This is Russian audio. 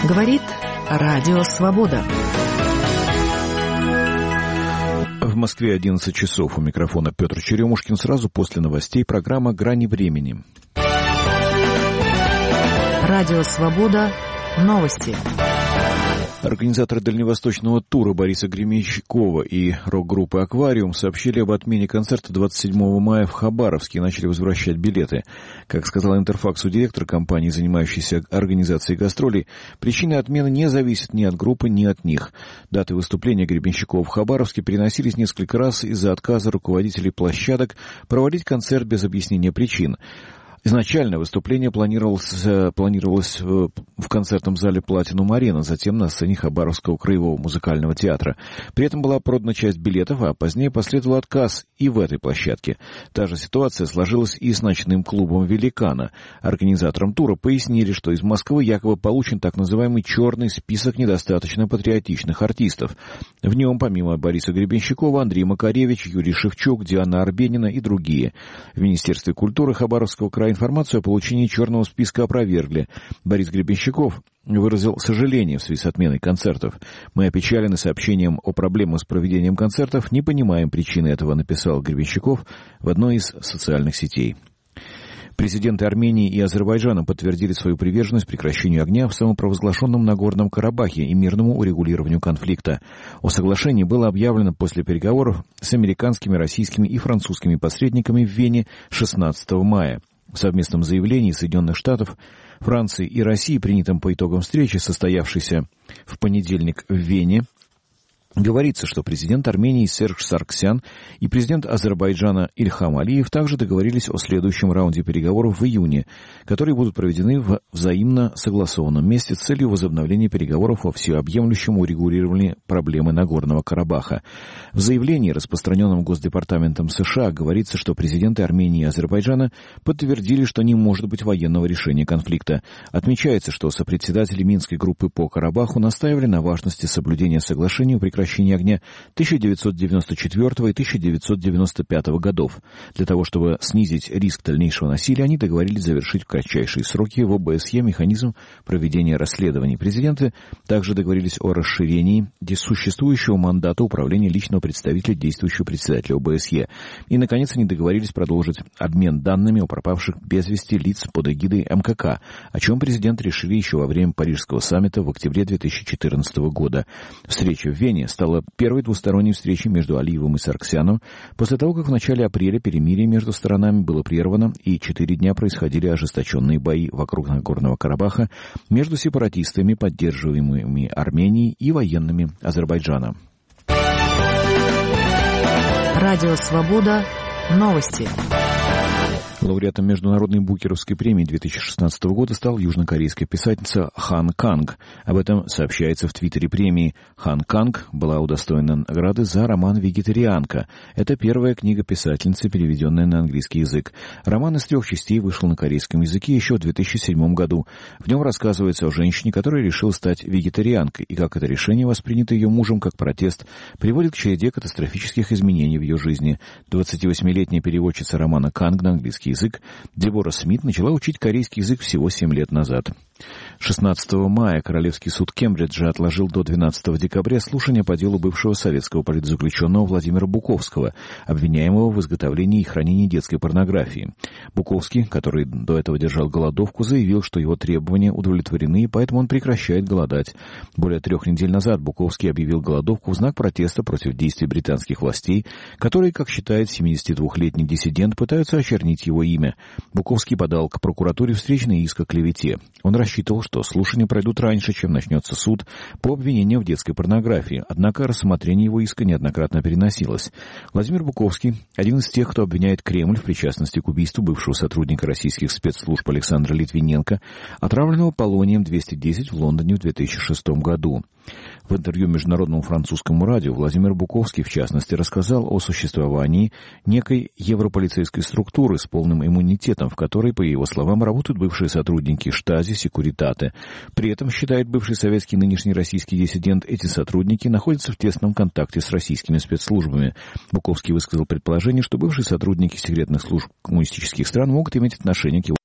Говорит Радио Свобода. В Москве 11 часов. У микрофона Петр Черемушкин. Сразу после новостей программа «Грани времени». Радио Свобода. Новости. Организаторы дальневосточного тура Бориса Гребенщикова и рок-группы «Аквариум» сообщили об отмене концерта 27 мая в Хабаровске и начали возвращать билеты. Как сказал Интерфаксу директор компании, занимающейся организацией гастролей, причины отмены не зависят ни от группы, ни от них. Даты выступления Гребенщикова в Хабаровске переносились несколько раз из-за отказа руководителей площадок проводить концерт без объяснения причин. Изначально выступление планировалось в концертном зале «Платинум-Арена», затем на сцене Хабаровского краевого музыкального театра. При этом была продана часть билетов, а позднее последовал отказ и в этой площадке. Та же ситуация сложилась и с ночным клубом «Великана». Организаторам тура пояснили, что из Москвы якобы получен так называемый «черный список недостаточно патриотичных артистов». В нем, помимо Бориса Гребенщикова, Андрей Макаревич, Юрий Шевчук, Диана Арбенина и другие. В Министерстве культуры Хабаровского края информацию о получении черного списка опровергли. Борис Гребенщиков выразил сожаление в связи с отменой концертов. «Мы опечалены сообщением о проблемах с проведением концертов, не понимаем причины этого», написал Гребенщиков в одной из социальных сетей. Президенты Армении и Азербайджана подтвердили свою приверженность прекращению огня в самопровозглашенном Нагорном Карабахе и мирному урегулированию конфликта. О соглашении было объявлено после переговоров с американскими, российскими и французскими посредниками в Вене 16 мая. В совместном заявлении Соединенных Штатов, Франции и России, принятом по итогам встречи, состоявшейся в понедельник в Вене, говорится, что президент Армении Серж Саргсян и президент Азербайджана Ильхам Алиев также договорились о следующем раунде переговоров в июне, которые будут проведены в взаимно согласованном месте с целью возобновления переговоров о всеобъемлющем урегулировании проблемы Нагорного Карабаха. В заявлении, распространенном Госдепартаментом США, говорится, что президенты Армении и Азербайджана подтвердили, что не может быть военного решения конфликта. Отмечается, что сопредседатели Минской группы по Карабаху настаивали на важности соблюдения соглашений о прекращении огня 1994 и 1995 годов. Для того, чтобы снизить риск дальнейшего насилия, они договорились завершить в кратчайшие сроки в ОБСЕ механизм проведения расследований. Президенты также договорились о расширении существующего мандата управления личного представителя действующего председателя ОБСЕ. И, наконец, они договорились продолжить обмен данными о пропавших без вести лиц под эгидой МКК, о чем президенты решили еще во время Парижского саммита в октябре 2014 года. Встреча в Вене стала первой двусторонней встречей между Алиевым и Саргсяном после того, как в начале апреля перемирие между сторонами было прервано и 4 дня происходили ожесточенные бои вокруг Нагорного Карабаха между сепаратистами, поддерживаемыми Арменией, и военными Азербайджана. Радио Свобода. Новости. Лауреатом Международной Букеровской премии 2016 года стала южнокорейская писательница Хан Канг. Об этом сообщается в твиттере премии. Хан Канг была удостоена награды за роман «Вегетарианка». Это первая книга писательницы, переведенная на английский язык. Роман из 3 частей вышел на корейском языке еще в 2007 году. В нем рассказывается о женщине, которая решила стать вегетарианкой, и как это решение, воспринято ее мужем как протест, приводит к череде катастрофических изменений в ее жизни. 28-летняя переводчица романа Канг на английский язык Дебора Смит начала учить корейский язык всего 7 лет назад. 16 мая Королевский суд Кембриджа отложил до 12 декабря слушание по делу бывшего советского политзаключенного Владимира Буковского, обвиняемого в изготовлении и хранении детской порнографии. Буковский, который до этого держал голодовку, заявил, что его требования удовлетворены, и поэтому он прекращает голодать. Более 3 недель назад Буковский объявил голодовку в знак протеста против действий британских властей, которые, как считает 72-летний диссидент, пытаются очернить его имя. Буковский подал к прокуратуре встречный иск о клевете. Он рассчитывал, что слушания пройдут раньше, чем начнется суд по обвинению в детской порнографии, однако рассмотрение его иска неоднократно переносилось. Владимир Буковский – один из тех, кто обвиняет Кремль в причастности к убийству бывшего сотрудника российских спецслужб Александра Литвиненко, отравленного полонием-210 в Лондоне в 2006 году. В интервью Международному французскому радио Владимир Буковский, в частности, рассказал о существовании некой европолицейской структуры с полным иммунитетом, в которой, по его словам, работают бывшие сотрудники Штази, Секуритате. При этом, считает бывший советский нынешний российский диссидент, эти сотрудники находятся в тесном контакте с российскими спецслужбами. Буковский высказал предположение, что бывшие сотрудники секретных служб коммунистических стран могут иметь отношение к его